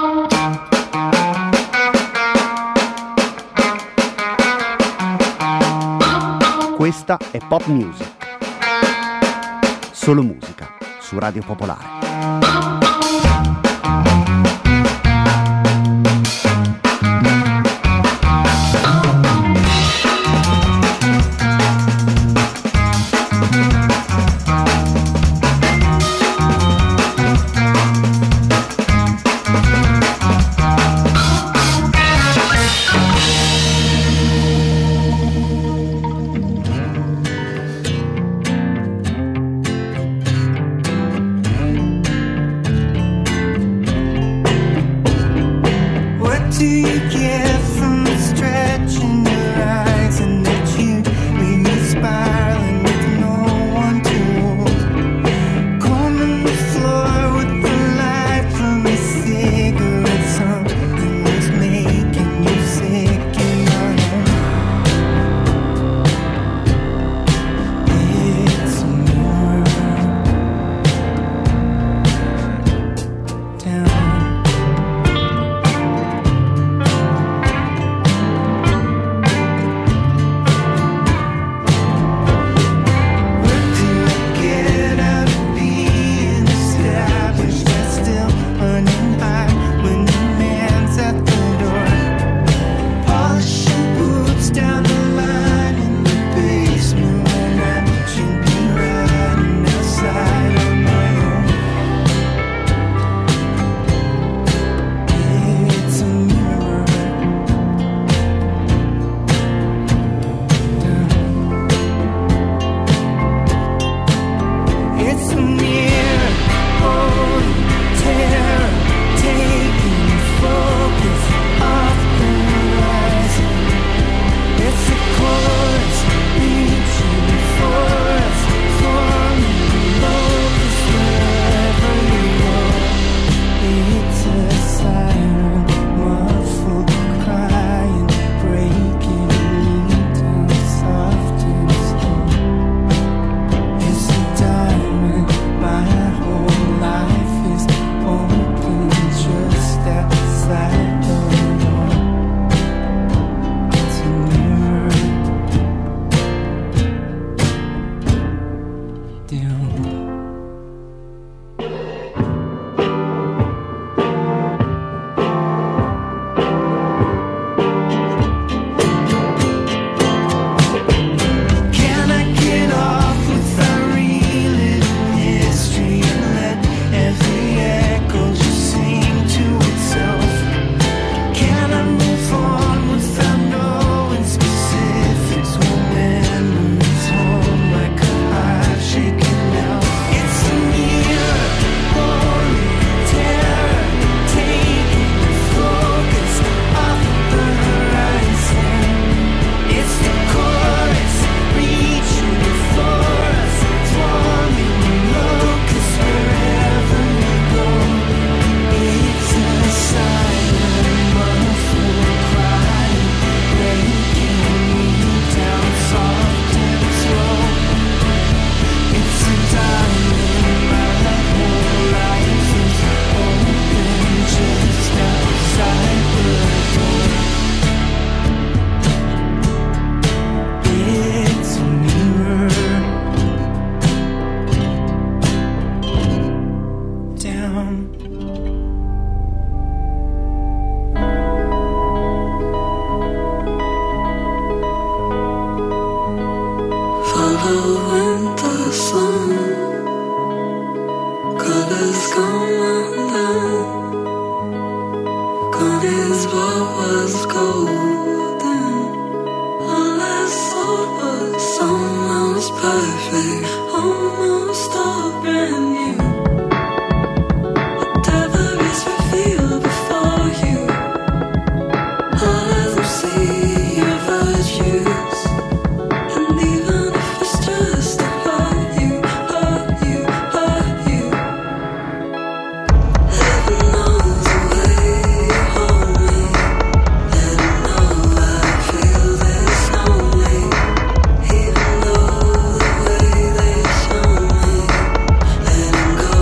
Questa è Pop Music. Solo musica su Radio Popolare. Go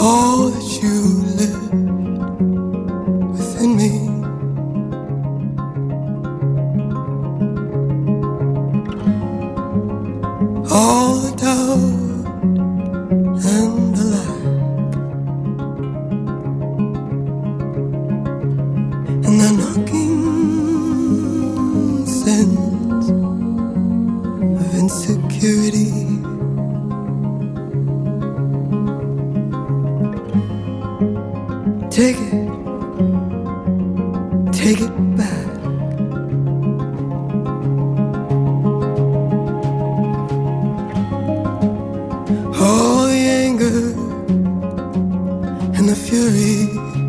all that you lived within me. All the doubt and the lack, and the knocking sense of insecurity. Take it back. All the anger and the fury,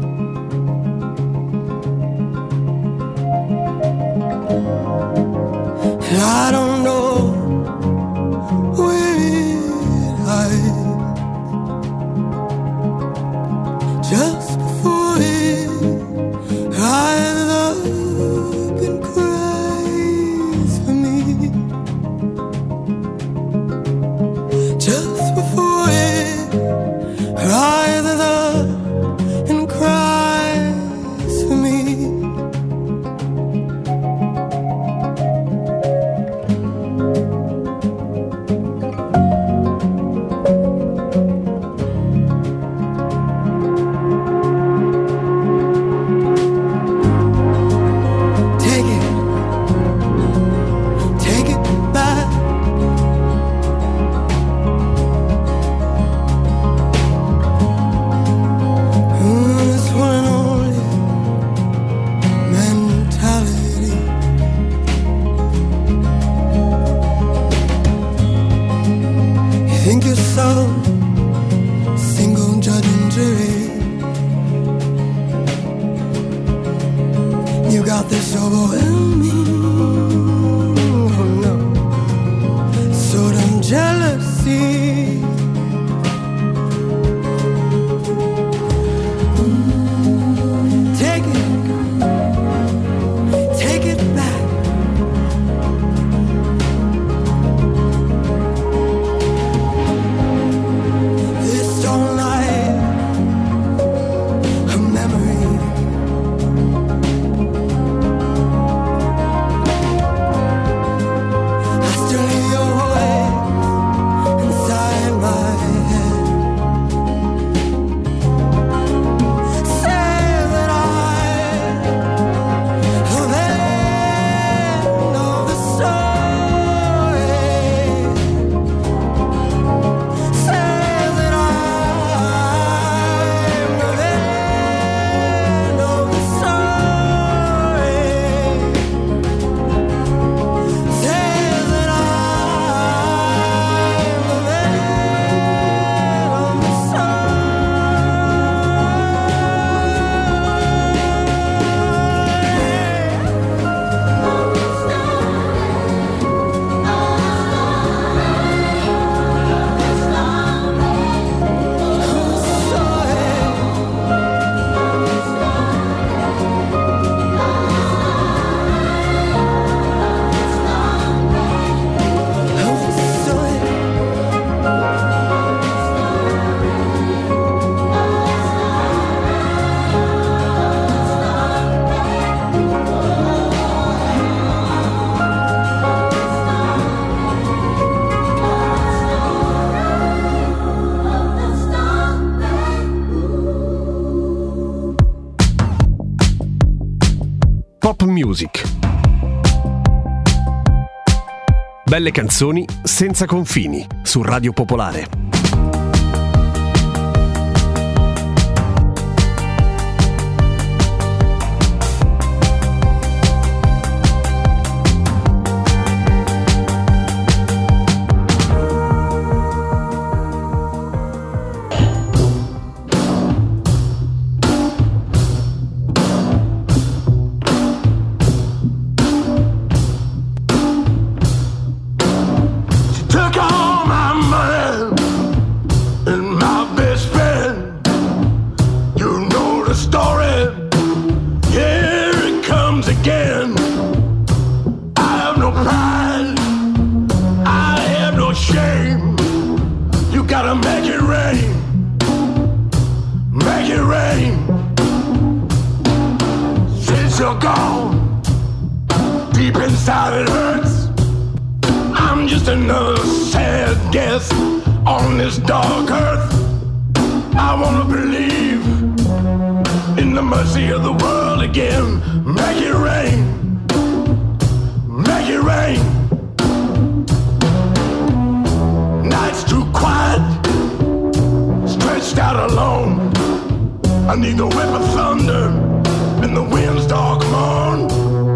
and I don't know where it hides. Just before it rises up and cries for me. Just before it rises up and cries for me. Take it back. This one and only mentality. You think you're so single judge and jury. You got this overwhelming, oh no, sort of jealousy. Take it back. This don't lie, a memory. I still hear your voice inside my head. Say that I'm the end of the story. Say that I'm the end of the story. Say that I'm the end of the Pop Music. Belle canzoni senza confini su Radio Popolare. took all my money. another sad death on this dark earth. I wanna believe in the mercy of the world again. Make it rain, make it rain. Night's too quiet, stretched out alone. I need the whip of thunder in the wind's dark moan.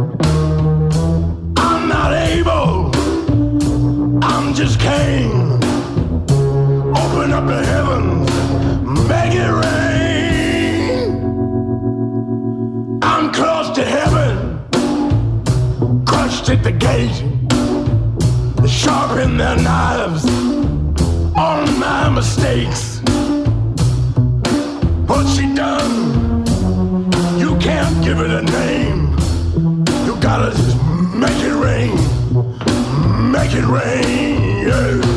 I'm not able, I'm just Cain. Open up the heavens, make it rain. I'm close to heaven, crushed at the gate. They sharpen their knives on my mistakes. What's she done? You can't give it a name. You gotta just make it rain, make it rain, yeah.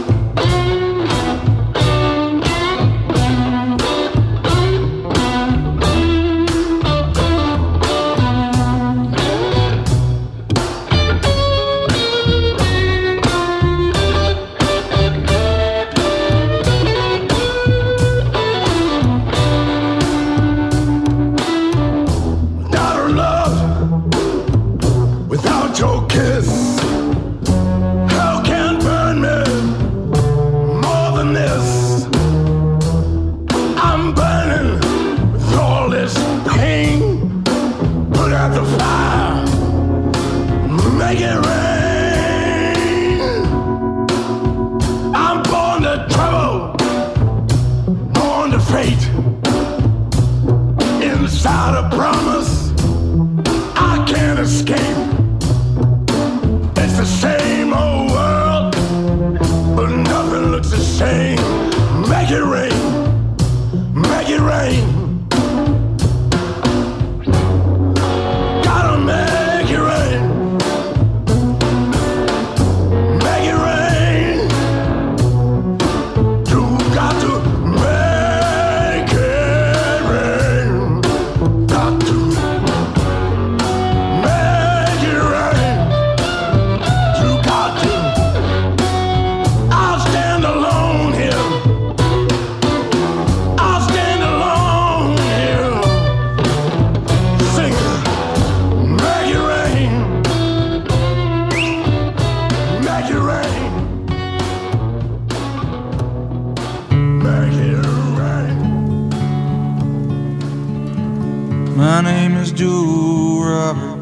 My name is Joe Roberts.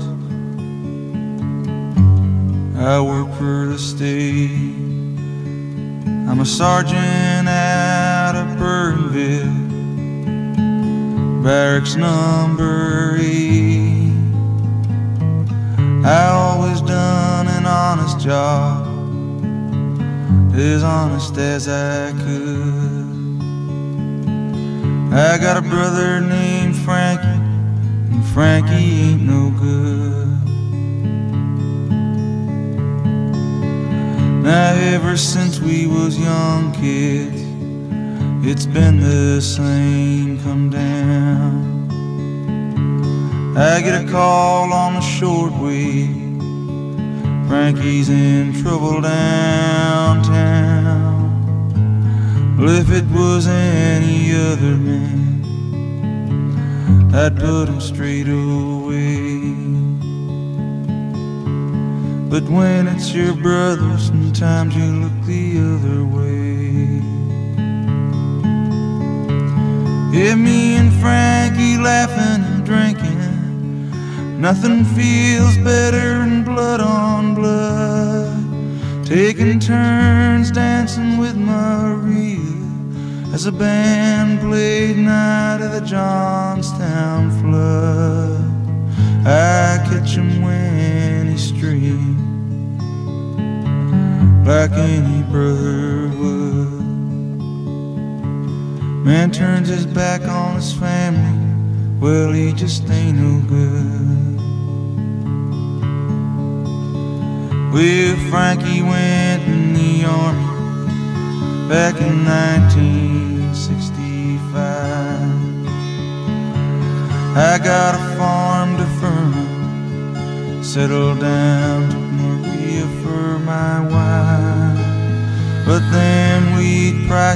I work for the state. I'm a sergeant out of Burtonville, barracks number 8. I always done an honest job, as honest as I could. I got a brother named Frankie, and Frankie ain't no good. Now ever since we was young kids, it's been the same come down. I get a call on the shortwave, Frankie's in trouble downtown. Well, if it was any other man, I'd put him straight away. But when it's your brother, sometimes you look the other way. Yeah, me and Frankie laughing and drinking, nothing feels better than blood on blood. Taking turns dancing with Maria as a band played Night of the Johnstown Flood. I catch him when he streams like any brother would. Man turns his back on his family, well, he just ain't no good. Well, Frankie went in the army back in 1965. I got a farm to Furman, settled down, took Maria for my wife.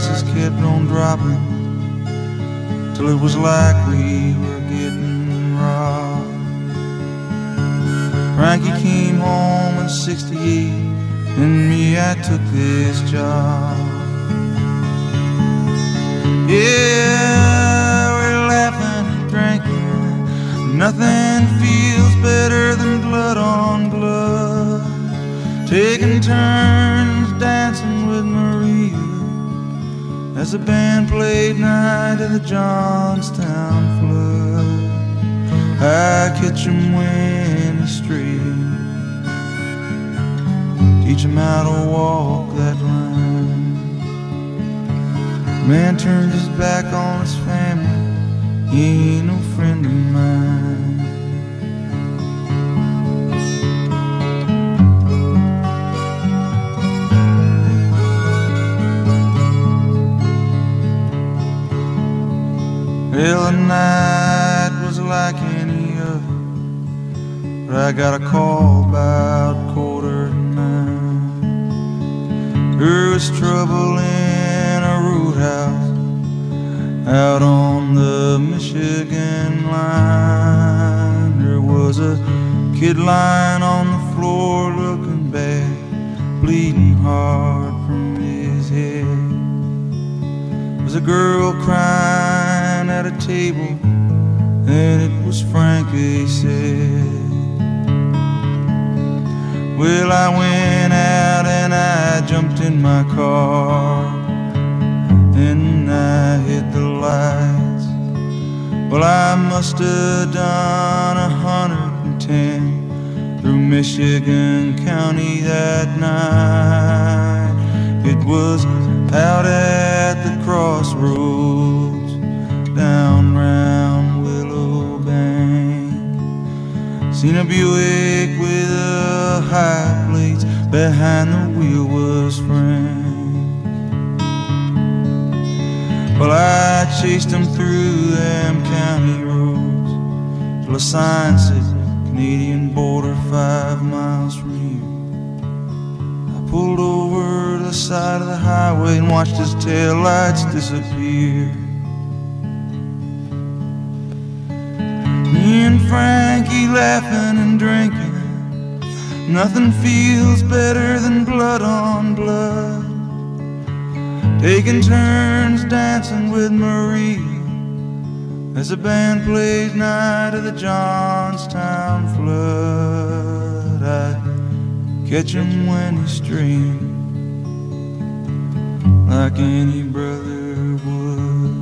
prices kept on dropping till it was like we were getting robbed. Frankie came home in '68, and me, I took this job. Yeah, we're laughing and drinking. Nothing feels better than blood on blood. Taking turns dancing with Maria as the band played Night of the Johnstown Flood. I catch him when he's straight, teach him how to walk that line. Man turned his back on his family, he ain't no friend of mine. Well, the night was like any other, but I got a call about 8:45. There was trouble in a roadhouse out on the Michigan line. There was a kid lying on the floor looking bad, bleeding hard from his head. There was a girl crying at a table, and it was Frank, they said. Well, I went out and I jumped in my car, and I hit the lights. Well, I must have done 110 through Michigan County that night. It was out at the crossroads down round Willow Bank. Seen a Buick with a high plates, behind the wheel was Frank. Well, I chased him through them county roads till a sign said Canadian border 5 miles from here. I pulled over to the side of the highway and watched his taillights disappear. Me and Frankie laughing and drinking. Nothing feels better than blood on blood. Taking turns dancing with Marie as the band plays Night of the Johnstown Flood. I catch him when he's straying, like any brother would.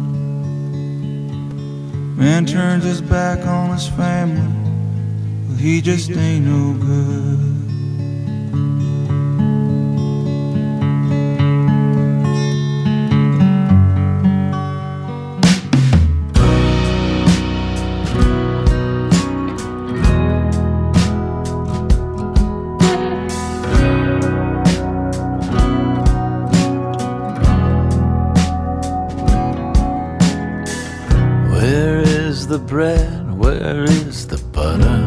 Man turns his back on his family, well, he just ain't no good. The bread, where is the butter?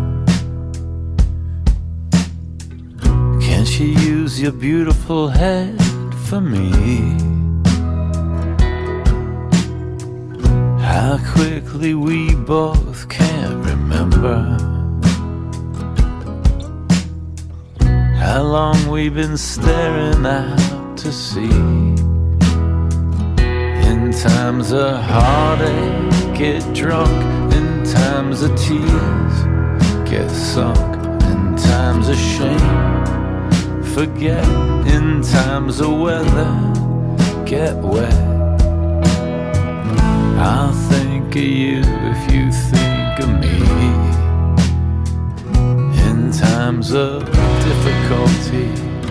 Can't you use your beautiful head for me? How quickly we both can't remember how long we've been staring out to sea. In times of heartache, get drunk. In times of tears, get sunk. In times of shame, forget. In times of weather, get wet. I'll think of you if you think of me. In times of difficulty,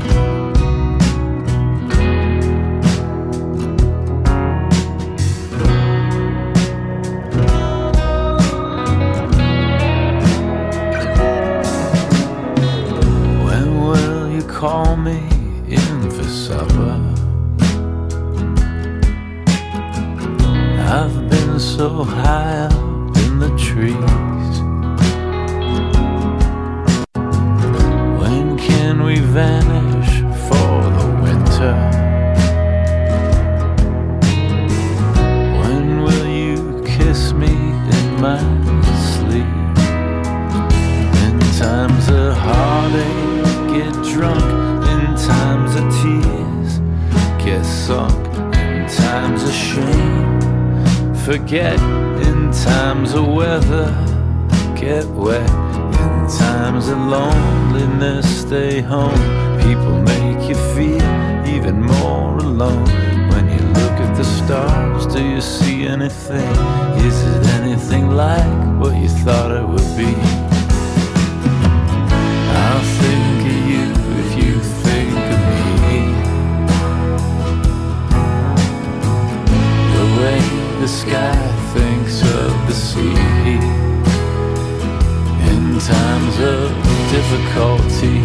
call me in for supper. I've been so high up in the trees. When can we vanish for the winter? my sleep. In times of heartache, get drunk. In times of tears, get sunk. In times of shame, forget. In times of weather, get wet. In times of loneliness, stay home. People make you feel even more alone. When you look at the stars, do you see anything? Is it anything like what you thought it would be? I'll think of you if you think of me. The way the sky thinks of the sea. In times of difficulty,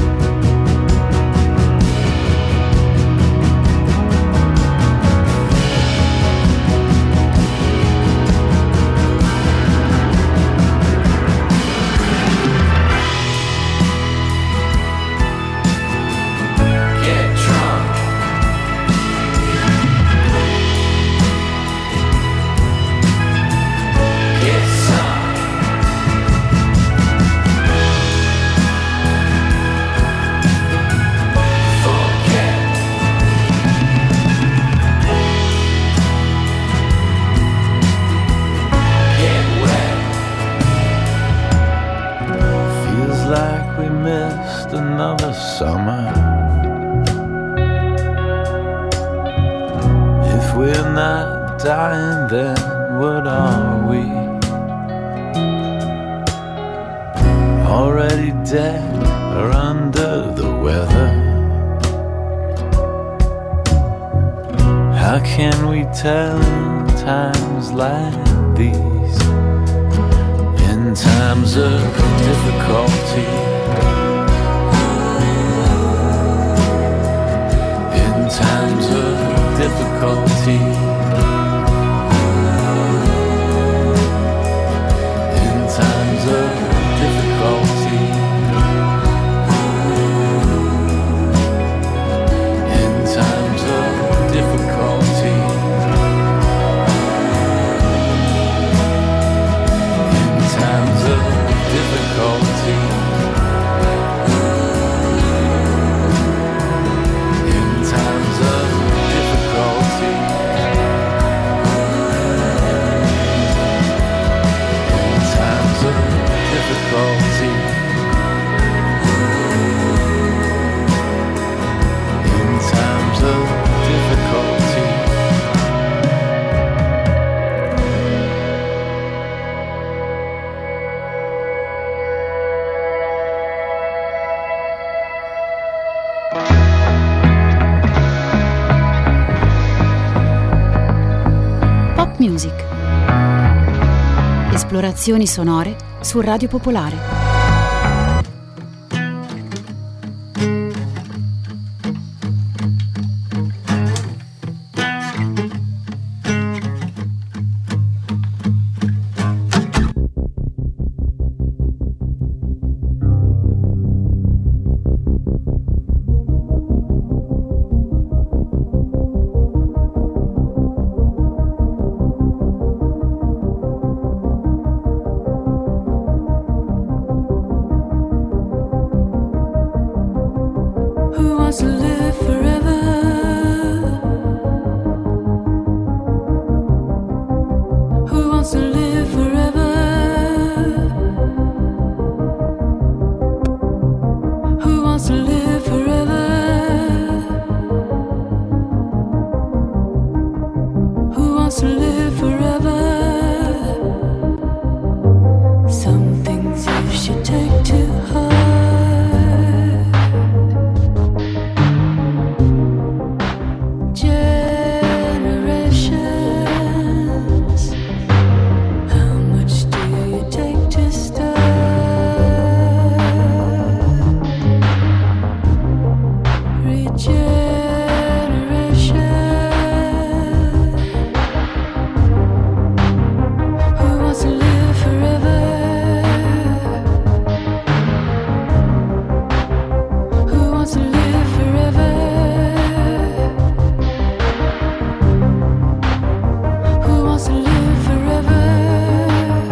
another summer. If we're not dying, then what are we? Already dead or under the weather? How can we tell in times like these? In times of difficulty, times of difficulty, in times of difficulty, in times of difficulty, in times of difficulty. Music. Esplorazioni sonore su Radio Popolare. Who wants to live forever?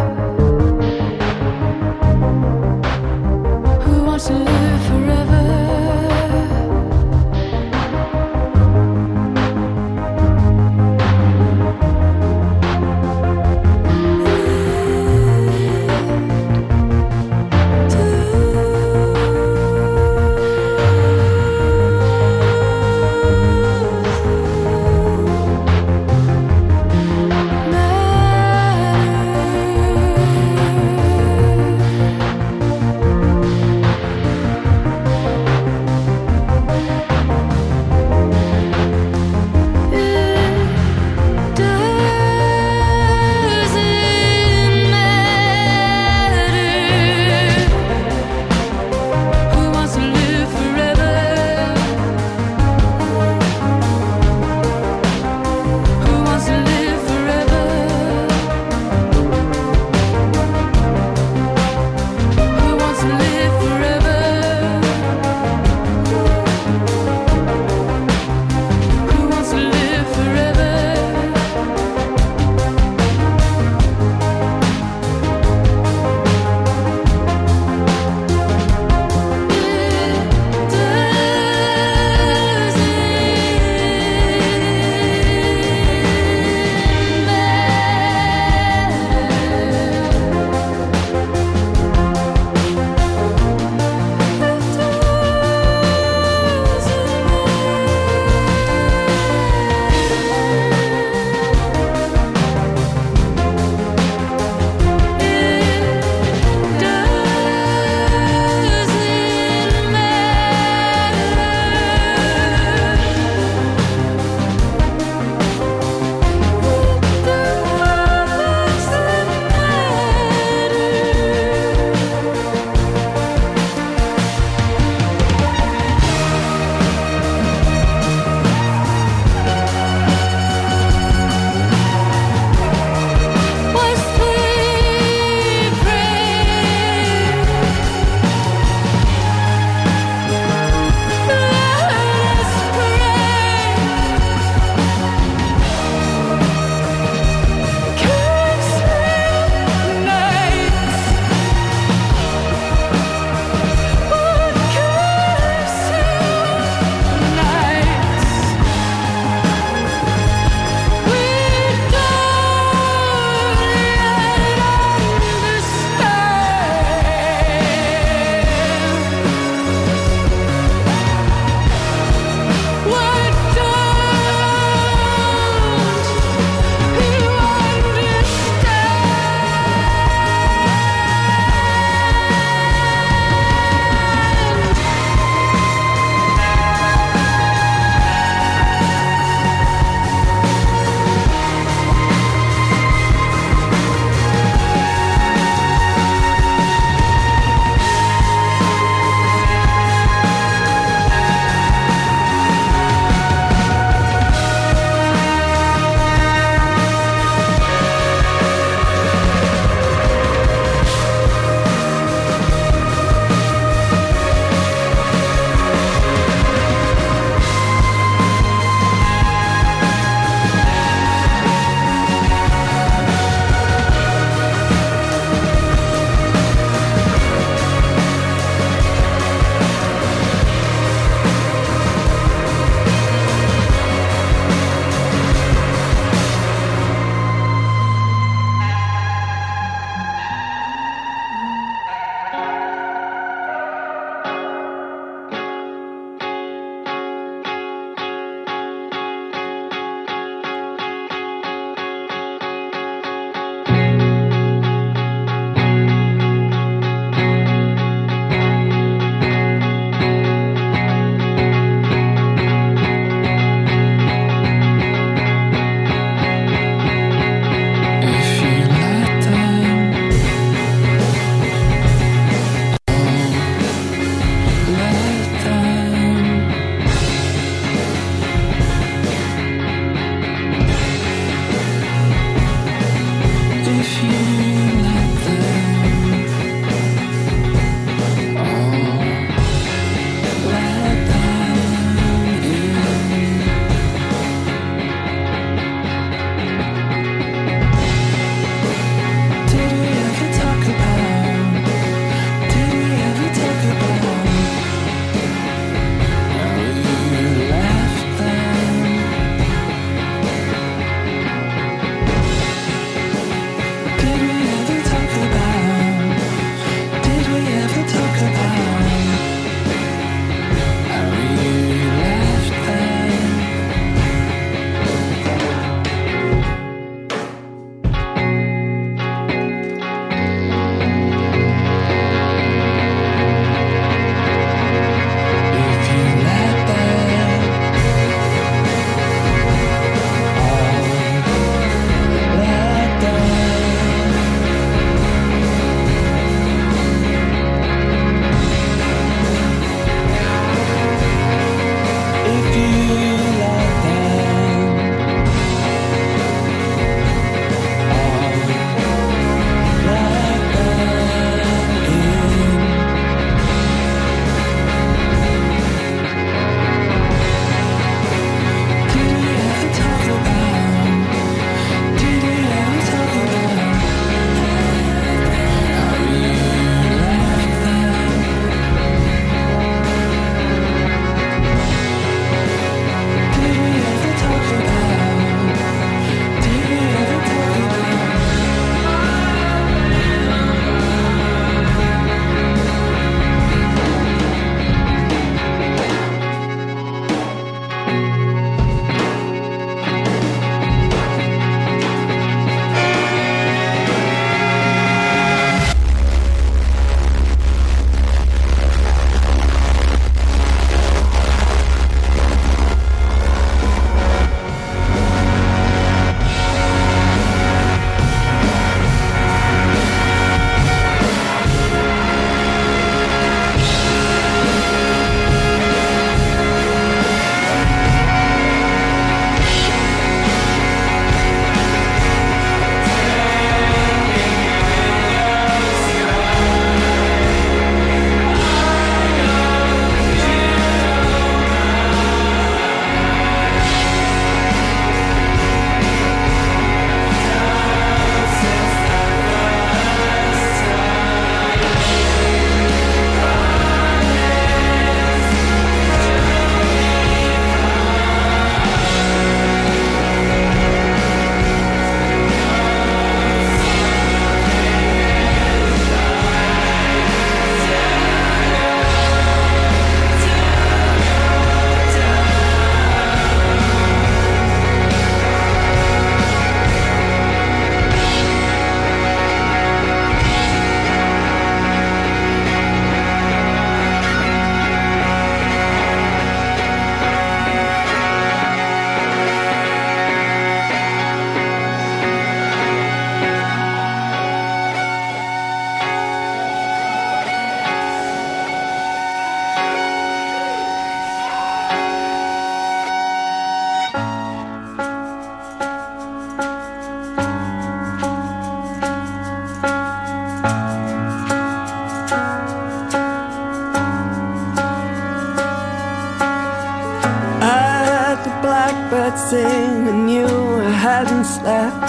birds sing and you hadn't slept.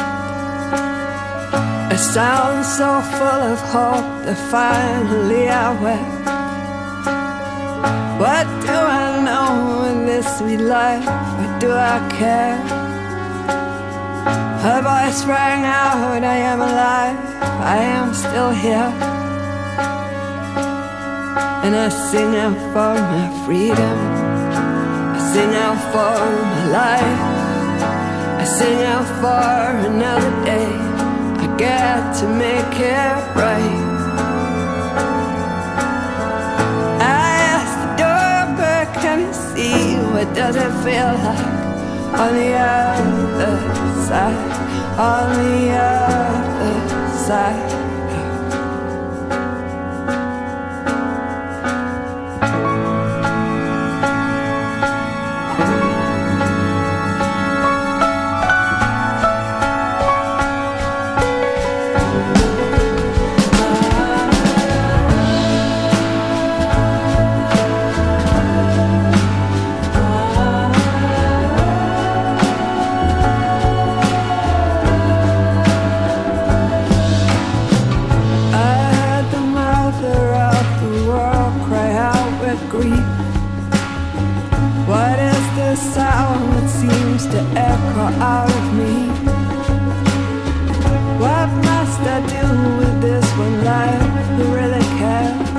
A sound so full of hope that finally I wept. What do I know in this sweet life? What do I care? Her voice rang out, I am alive, I am still here. And I sing out for my freedom, I sing out for my life, I sing out for another day. I get to make it right. I asked the doorbell, can you see what does it feel like on the other side, on the other side? What is the sound that seems to echo out of me? What must I do with this one life? Who really cares?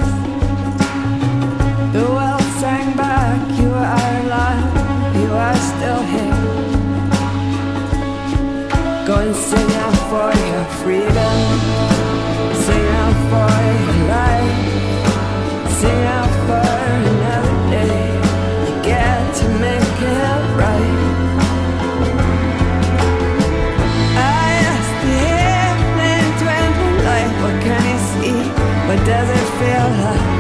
The world sang back, you are alive, you are still here. Go and sing out for your freedom, sing out for your life, sing out for another day. Get to make it right. I asked the evening twinkling light, what can you see? What does it feel like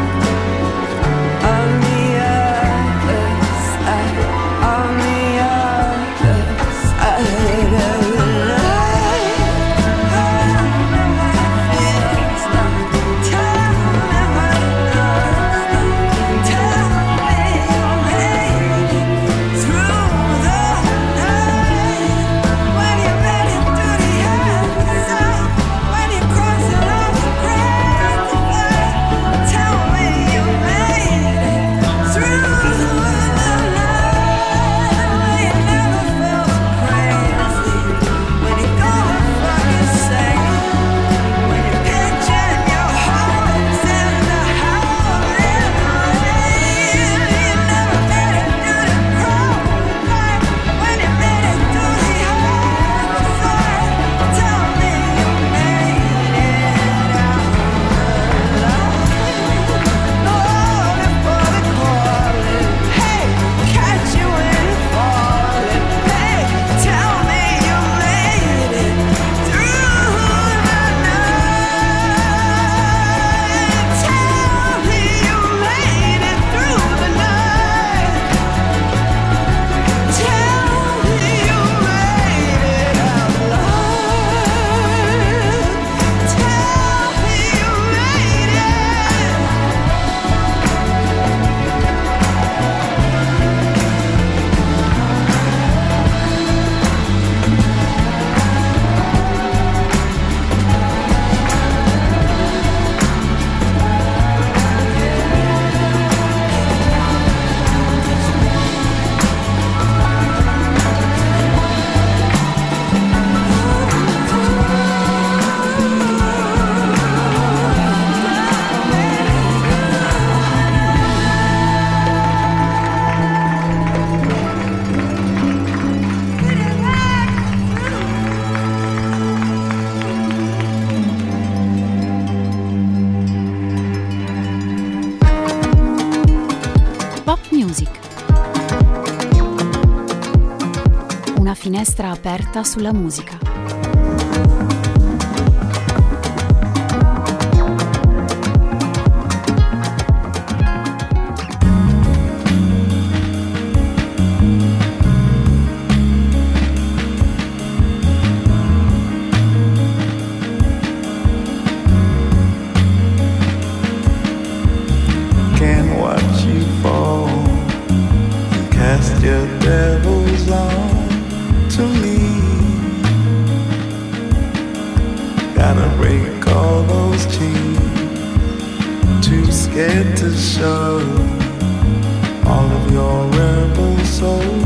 on the other side, on the other side of the night? I don't know what it feels like. Tell me what it looks like. Tell me you'll make it through the night. When you're ready to the other side, when you're crossing over great divide, tell me you made it through the night. When you never felt so crazy, when you're going fucking insane, when you're pitching your hopes in the howling rain, you never made it through the cold night. When you made it through the other side, tell me you made it out alive. Oh, before the calling, hey, catch you when you're falling. Hey, tell me you made it through the night. Tell me you made it through the night. Tell me you made it out alive. Tell me you made it. Pop Music. Una finestra aperta sulla musica. Can watch you fall and cast cast your devils on to me. Gotta break all those chains, too scared to show all of your rebel soul.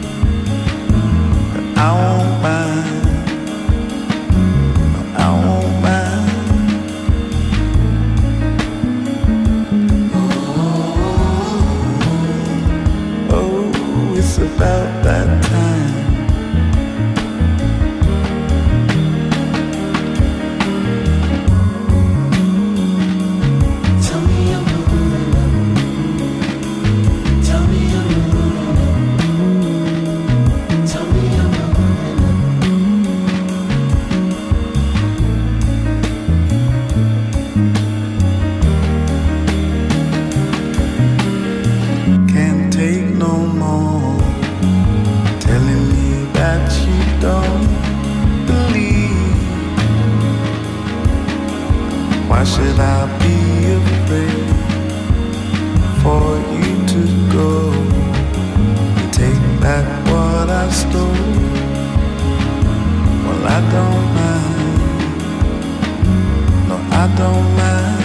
But I won't mind, no, I won't mind. Oh, it's about that time. Can't take no more telling me that you don't believe. Why should I be afraid for you to go and take back what I stole? Well, I don't mind, no, I don't mind.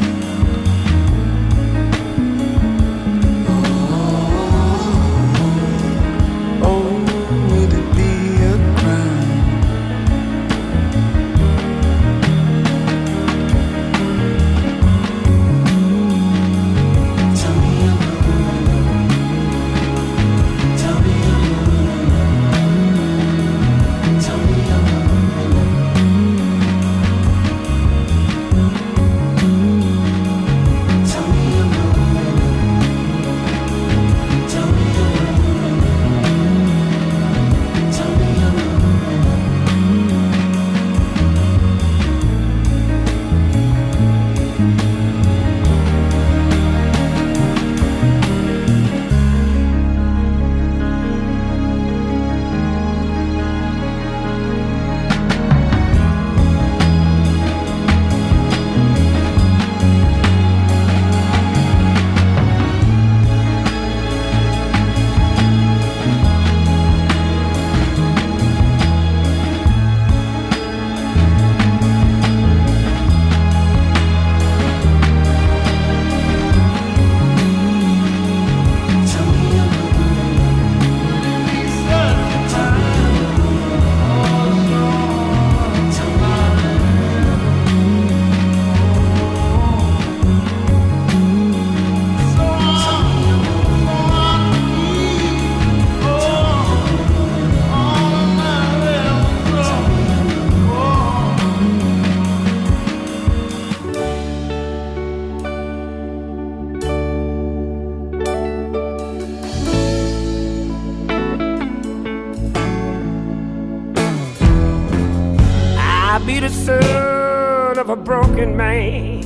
Be the son of a broken man.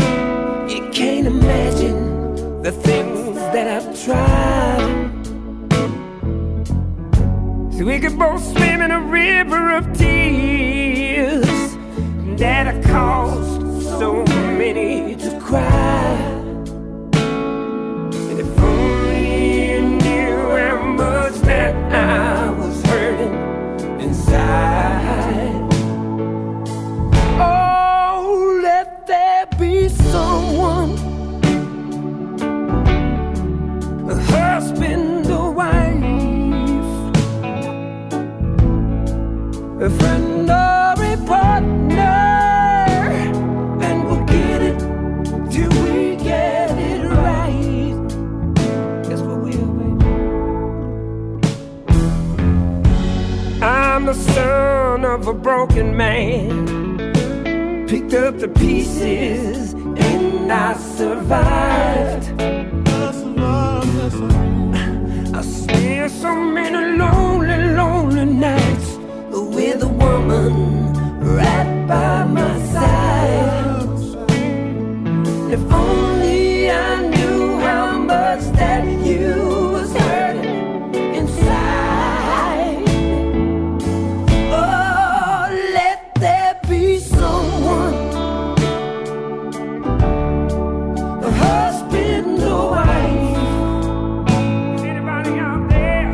You can't imagine the things that I've tried. So we could both swim in a river of tears that have caused so many to cry. And if only you knew how much that I was hurting inside. Oh, let there be someone, a husband, a wife, a friend or a partner, and we'll get it till we get it right. Yes, we will, baby. I'm the son of a broken man, picked up the pieces and I survived. I spent so many lonely, lonely nights with a woman right by my side. If only I knew how much that you was hurting inside. Oh, let there be someone, a husband or wife. Is anybody out there?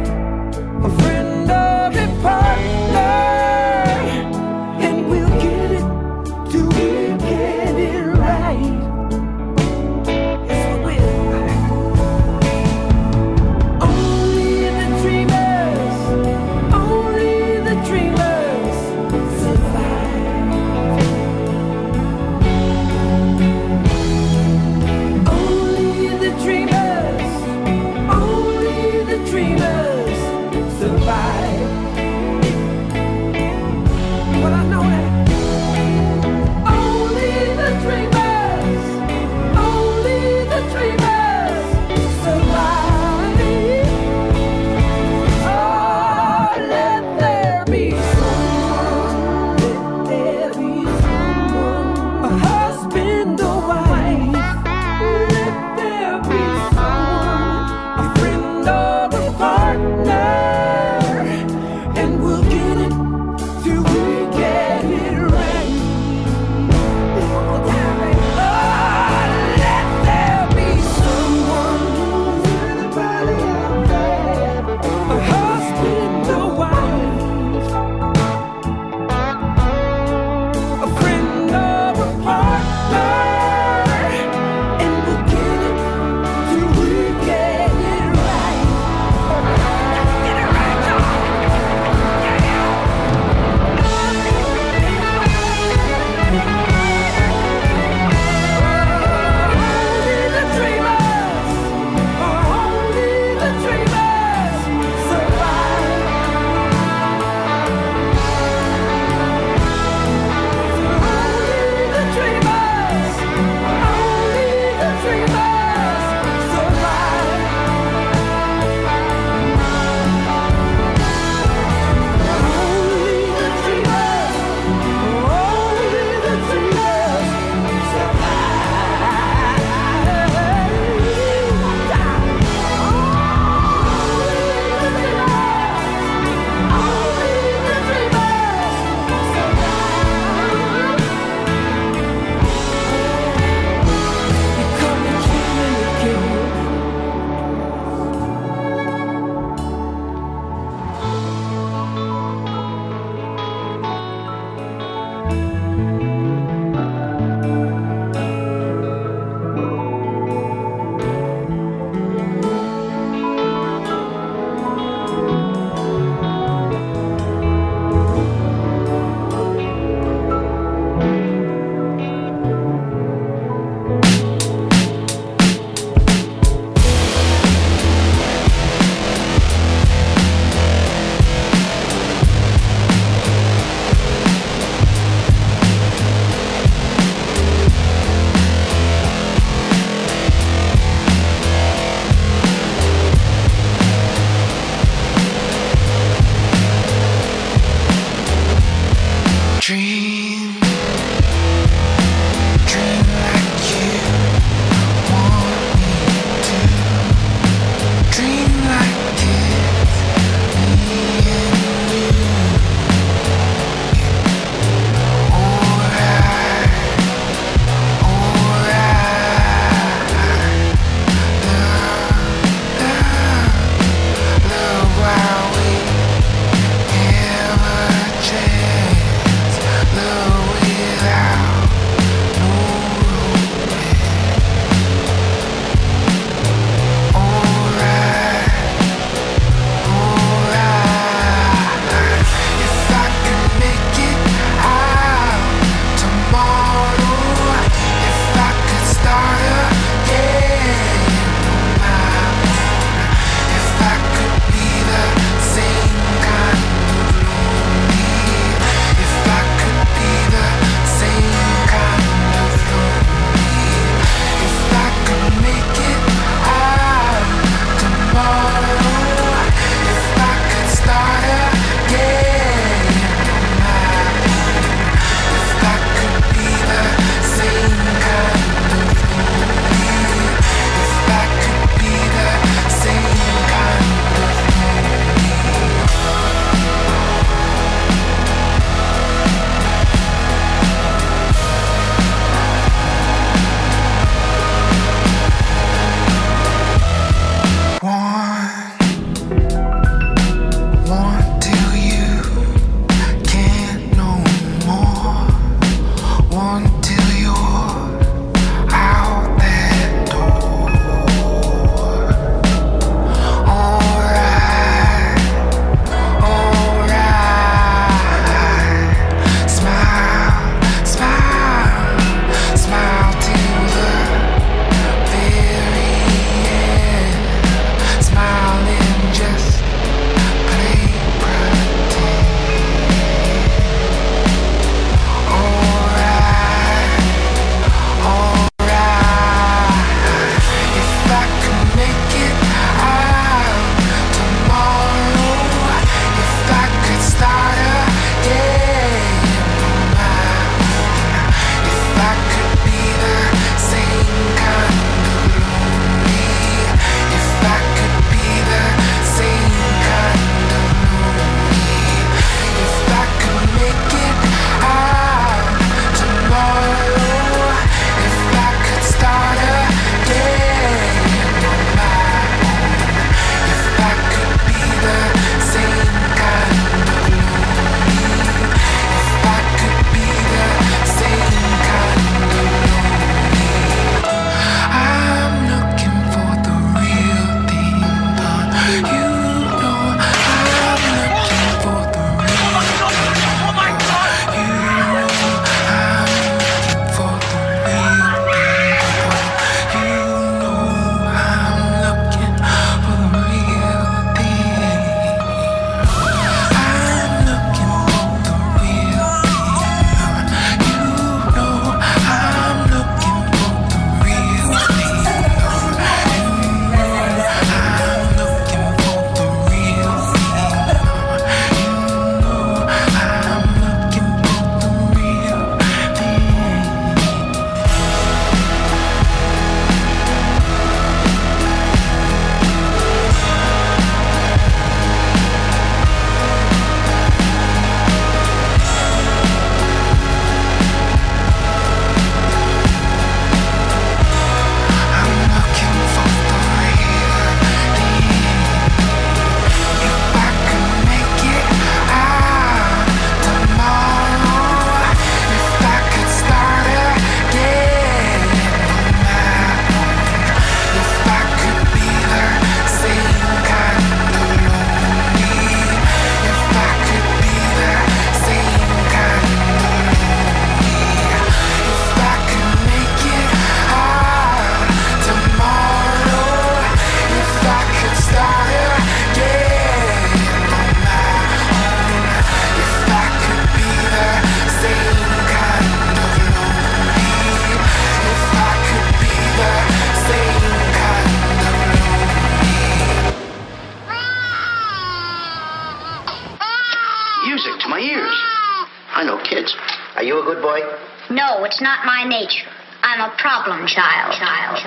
music to my ears. I know kids. Are you a good boy? No, it's not my nature. I'm a problem child.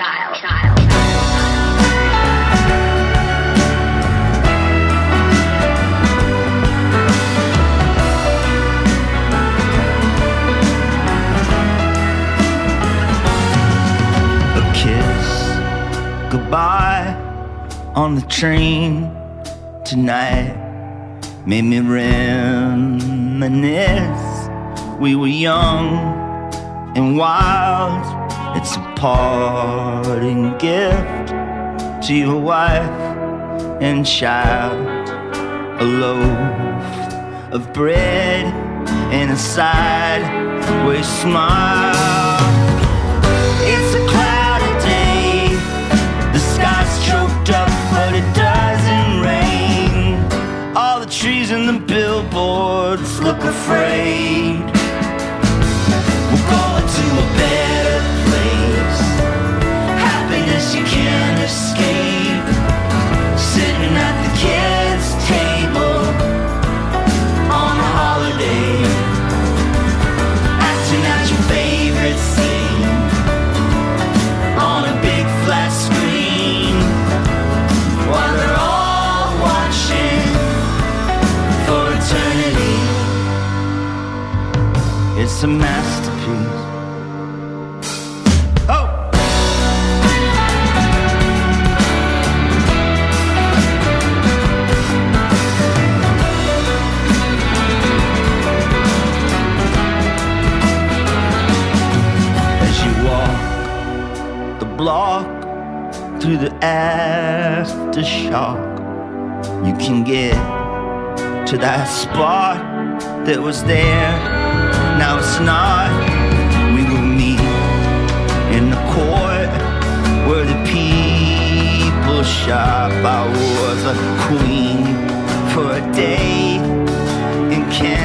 A kiss goodbye on the train tonight made me reminisce. We were young and wild. It's a parting gift to your wife and child. A loaf of bread and a sideways smile. It's a cloudy day. The sky's choked up, but it doesn't rain. All the trees and the billboards look afraid. We're going to a better place. Happiness you can't escape. Sitting at the kids' table on a holiday. Acting out your favorite scene on a big flat screen while they're all watching for eternity. It's a masterpiece. Oh! As you walk the block through the aftershock, you can get to that spot that was there. Now it's not. We will meet in the court where the people shop. I was a queen for a day in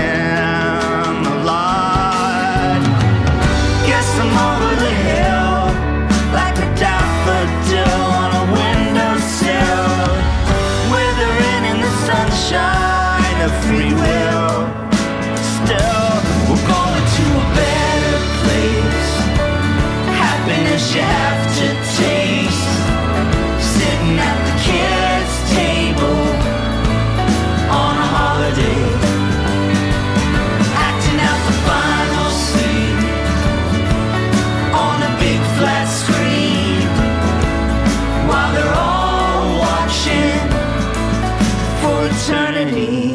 Camelot. Guess I'm over the hill like a daffodil on a windowsill, withering in the sunshine of free will. Still, we're going to a better place. Happiness you have to taste. Sitting at the kids' table on a holiday. Acting out the final scene on a big flat screen while they're all watching for eternity.